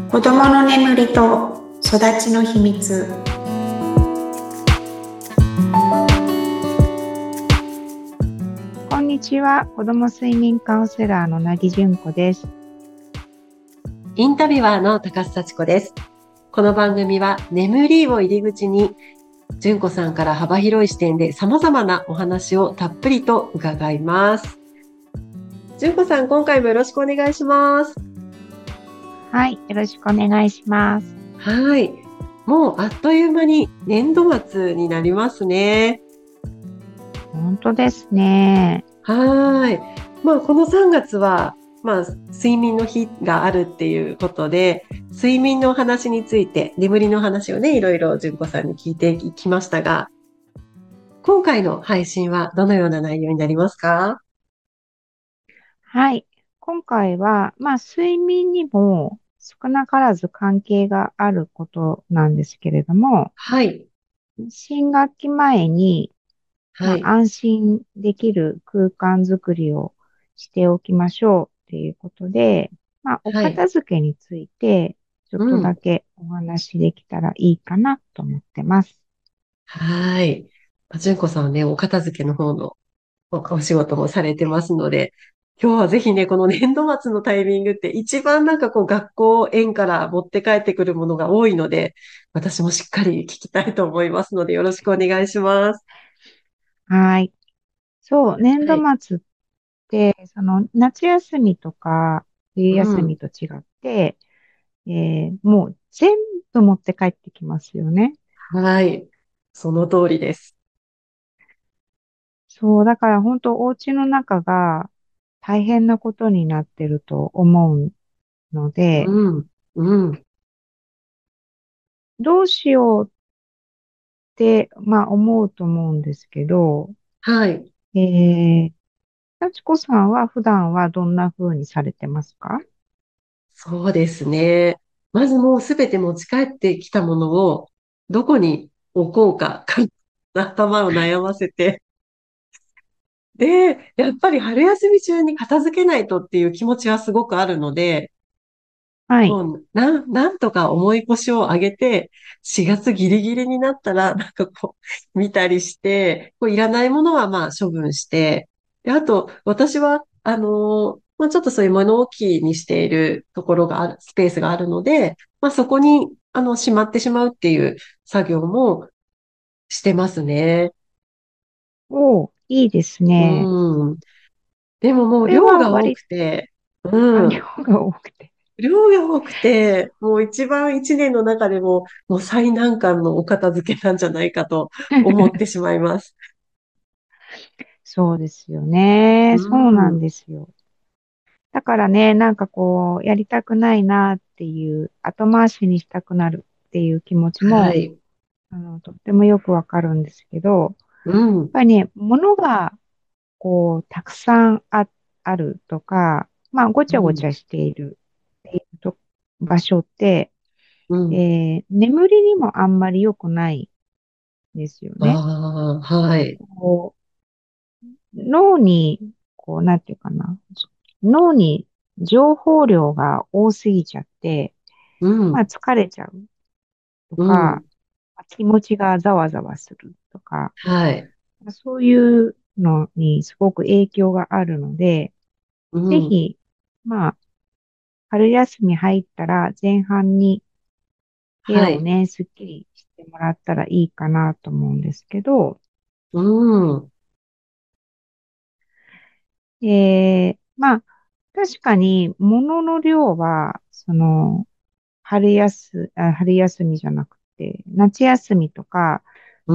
子どもの眠りと育ちの秘密。 こんにちは。子ども睡眠カウンセラーのなぎじゅんこです。 インタビュアーの高須幸子です。この番組は眠りを入り口に、純子さんから幅広い視点で様々なお話をたっぷりと伺います。純子さん、今回もよろしくお願いします。 はい、よろしくお願いします。 はい。もうあっという間に年度末になりますね。 本当ですね。 はい。この3月は、睡眠の日があるっていうことで、睡眠の話について、眠りの話をね、いろいろ純子さんに聞いていきましたが、今回の配信はどのような内容になりますか？ はい。今回は、睡眠にも少なからず関係があることなんですけれども、 はい。 新学期前に、 はい。 安心できる空間づくりをしておきましょうっていうことで、おはい。 片付けについて、ちょっとだうん。 けお話できたらいいかなと思ってます。 はい。純子さんはね、お片付けの方のお仕事もされてますので、今日はぜひね、この年度末のタイミングって一番学校、園から持って帰ってくるものが多いので、私もしっかり聞きたいと思いますので、よろしくお願いします。 はい。そう、年度はい。 末って、夏休みとか冬うん。 休みと違って、もう全部持って帰ってきますよね。 はい。その通りです。 そう、だから本当お家の中が大変なことになってると思うので、 うん。うん。 どうしようって、思うと思うんですけど、 はい。 え幸子さんは普段はどんな風にされてますか？ そうですね。まずもうすべて持ち帰ってきたものをどこに置こうか、頭を悩ませて。で、やっぱり春休み中に片付けないとっていう気持ちはすごくあるので、 はい。 もうなんとか重い腰を上げて、4月ギリギリになったら、見たりして、いらないものは処分して、で、あと、私は、ちょっとそういう物置にしているところがある、スペースがあるので、そこに、しまってしまうっていう作業もしてますね。 いいですね。 うん。でももうこれ量が多は割くて、 と量うん。 が多くて。 量が多くて、もう一番一年の中でもう最難関のお片付けなんじゃないかと思ってしまいます。 そうですよね。 うそうなんん。 ですよ。だからね、やりたくないなっていう、後回しにしたくなるっていう気持ちも、 はい。 とってもよくわかるんですけど、やっうん。 ぱりね、物が、たくさんあるとか、ごちゃごちうん。 ゃしているっていう場所って、 うん。 眠りにもあんまり良くないんですよね。 ああ、はい。 こ脳に、なんていうかな、脳に情報量が多すぎちゃって、 うん。 疲れちゃうとうか、 ん。 気持ちがざわざわするとか、 はい。 そういうのにすごく影響があるので、 うん。 ぜひ、まあ、春休み入ったら前半に部はい。 屋をね、すっきりしてもらったらいいかなと思うんですけど、 うん。 確かに物の量は、春休みじゃなくて、夏休みとかうん。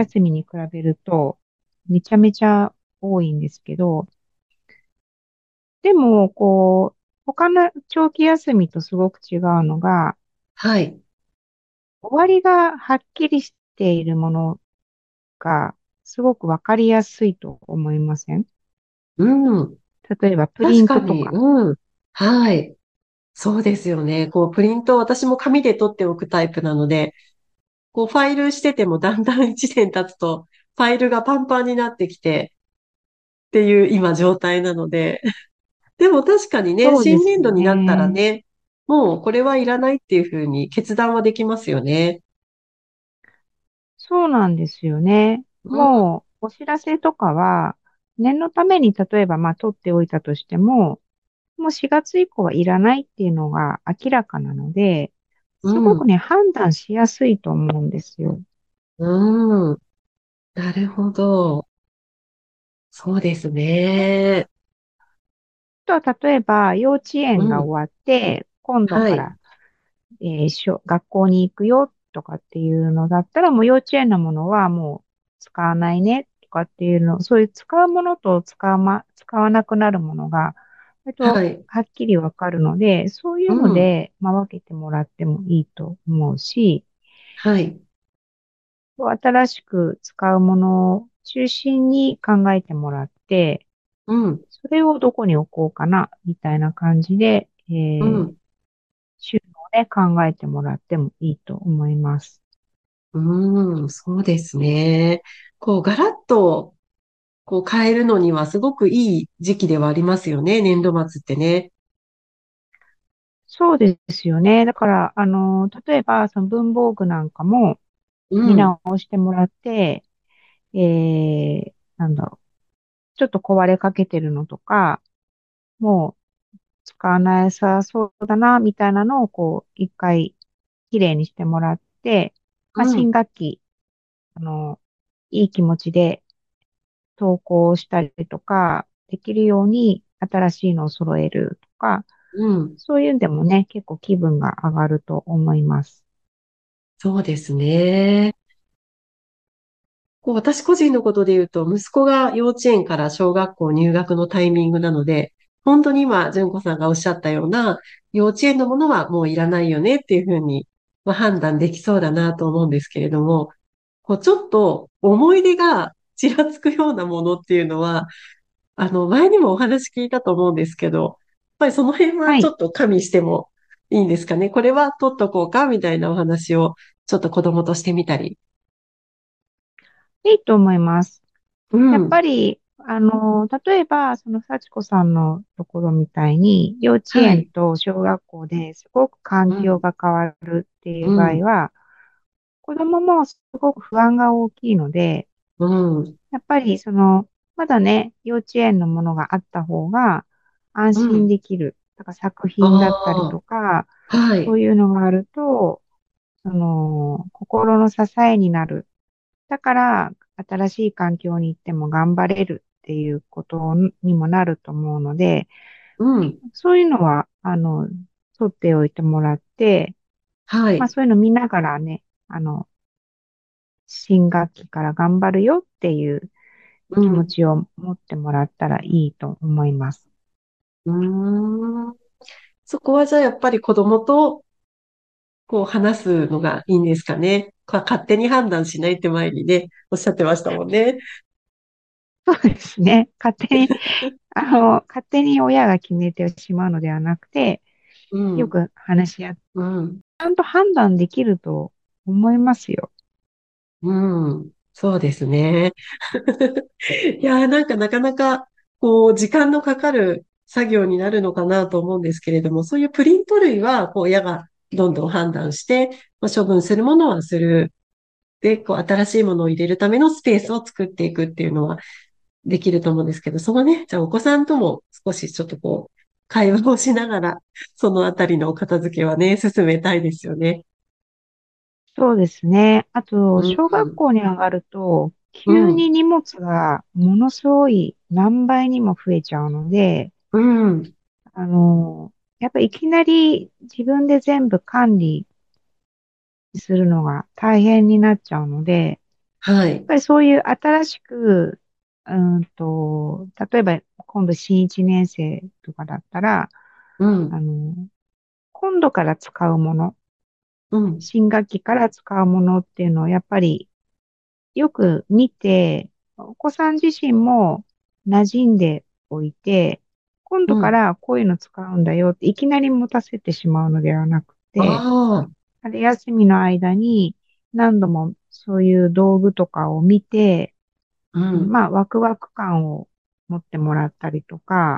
冬休みに比べると、めちゃめちゃ多いんですけど、でも、他の長期休みとすごく違うのが、 はい。 終わりがはっきりしているものが、すごくわかりやすいと思いません？ うん。 例えば、プリ確かに。 ントとか。 うん。はい。そうですよね。プリント、私も紙で取っておくタイプなので、ファイルしててもだんだん1年経つと、ファイルがパンパンになってきてっていう今状態なので。でも確かにね、 そうです新年度になったらね。 ね、 もうこれはいらないっていうふうに決断はできますよね。 そうなんですよね。 うん、 もう、お知らせとかは、念のために例えば、取っておいたとしても、もう4月以降はいらないっていうのが明らかなので、 うん、 すごくね、判断しやすいと思うんですよ。 うん。なるほど。そうですね。 あとは例えば、幼稚うん。 園が終わって、今度はい。 から、学校に行くよとかっていうのだったら、もう幼稚園のものはもう使わないねとかっていうの、そういう使うものと使わなくなるものが、割とはい。 はっきりわかるので、そういううのん。 で、分けてもらってもいいと思うし、 はい。 新しく使うものを中心に考えてもらって、 うん。 それをどこに置こうかな、みたいな感じで、 うん。 収納で考えてもらってもいいと思います。 うん。そうですね。こう、ガラッと、こう、変えるのにはすごくいい時期ではありますよね。年度末ってね。 そうですよね。だから、例えば、その文房具なんかも見うん。 直してもらって、なんだろう、ちょっと壊れかけてるのとか、もう使わなさそうだな、みたいなのを、一回、きれいにしてもらって、新うん。 学期、あの、いい気持ちで投稿したりとか、できるように新しいのを揃えるとか、 うん。 そういうんでもね、結構気分が上がると思います。 そうですね。こう私個人のことで言うと、息子が幼稚園から小学校入学のタイミングなので、本当に今、純子さんがおっしゃったような、幼稚園のものはもういらないよねっていうふうに、判断できそうだなと思うんですけれども、こうちょっと思い出がちらつくようなものっていうのは、前にもお話聞いたと思うんですけど、やっぱりその辺ははい。 ちょっと加味してもいいんですかね。これは取っとこうかみたいなお話をちょっと子供としてみたり。 いいと思います。やっぱうん。 り、例えば、その幸子さんのところみたいに、幼稚はい。 園と小学校ですごく環うん。 境が変わるっていうう場合ん。 は、子供もすごく不安が大きいので、 うん。 やっぱりまだね、幼稚園のものがあった方が安心うん。 できる。だから作あ品だったりとあ、 か、 はい。 そういうのがあると、心の支えになる。だから、新しい環境に行っても頑張れるっていうことにもなると思うので、 うん。 そういうのは、取っておいてもらって、 はい。 そういうの見ながらね、新学期から頑張るよっていう気持うん。 ちを持ってもらったらいいと思います。 うーん。そこはじゃあやっぱり子供とこう話すのがいいんですかね。勝手に判断しないって前にね、おっしゃってましたもんね。 そうですね。勝手に親が決めてしまうのではなくて、 うん。 よく話し合って、 うん。 ちゃんと判断できると思いますよ。 うん。そうですね。いやー、なんかなかなか、こう、時間のかかる作業になるのかなと思うんですけれども、そういうプリント類は、こう、親がどんどん判断して、処分するものはする。で、こう、新しいものを入れるためのスペースを作っていくっていうのはできると思うんですけど、そのね、じゃあお子さんとも少しちょっとこう、会話をしながら、そのあたりのお片付けはね、進めたいですよね。 そうですね。あと、 うん、 小学校に上がると、 うん、 急に荷物がものすごい何倍にも増えちゃうので、 うん。 やっぱりいきなり自分で全部管理するのが大変になっちゃうので、やっはい。 ぱりそういう新しく、例えば今度新1年生とかだったら、 うん、 あの、今度から使うもの、 うん、 新学期から使うものっていうのをやっぱりよく見て、お子さん自身も馴染んでおいて、今度かうん。 らこういうの使うんだよっていきなり持たせてしまうのではなくて、 ああ、 春休みの間に何度もそういう道具とかを見て、 うん、 ワクワク感を持ってもらったりとか、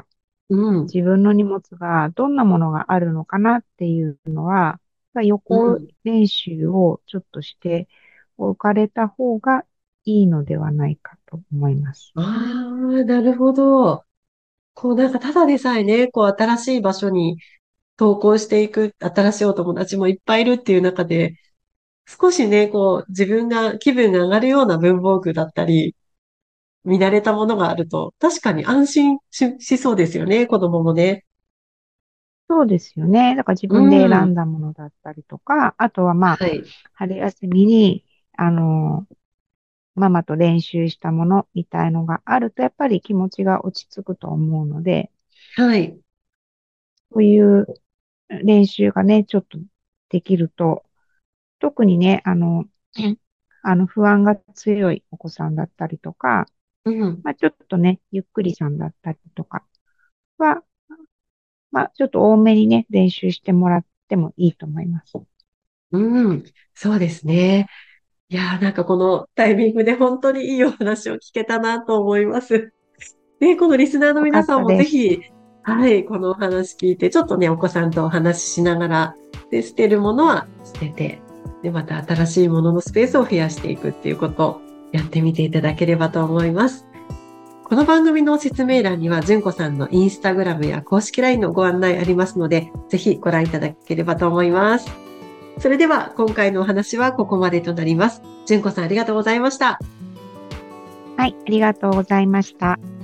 うん。 自分の荷物がどんなものがあるのかなっていうのは、予行うん。 練習をちょっとしておかれた方がいいのではないかと思います。 ああ、なるほど。こうなんかただでさえね、こう新しい場所に投稿していく新しいお友達もいっぱいいるっていう中で、少しね、こう自分が気分が上がるような文房具だったり、見慣れたものがあると、確かに安心しそうですよね、子供もね。 そうですよね。だから自う分で選ん。 んだものだったりとか、あとははい。 春休みに、あの、ママと練習したものみたいのがあると、やっぱり気持ちが落ち着くと思うので、 はい。 そういう練習がね、ちょっとできると、特にね、不安が強いお子さんだったりとか、 うん。 ちょっとね、ゆっくりさんだったりとかは、ちょっと多めにね、練習してもらってもいいと思います。 うん。そうですね。いやーなんかこのタイミングで本当にいいお話を聞けたなと思います。で、このリスナーのよかっ皆さんもたです。 ぜひ、はい、このお話聞いて、ちょっとね、お子さんとお話ししながら、で、捨てるものは捨てて、で、また新しいもののスペースを増やしていくっていうことをやってみていただければと思います。この番組の説明欄には、純子さんのインスタグラムや公式 LINE のご案内ありますので、ぜひご覧いただければと思います。それでは、今回のお話はここまでとなります。純子さんありがとうございました。 はい、ありがとうございました。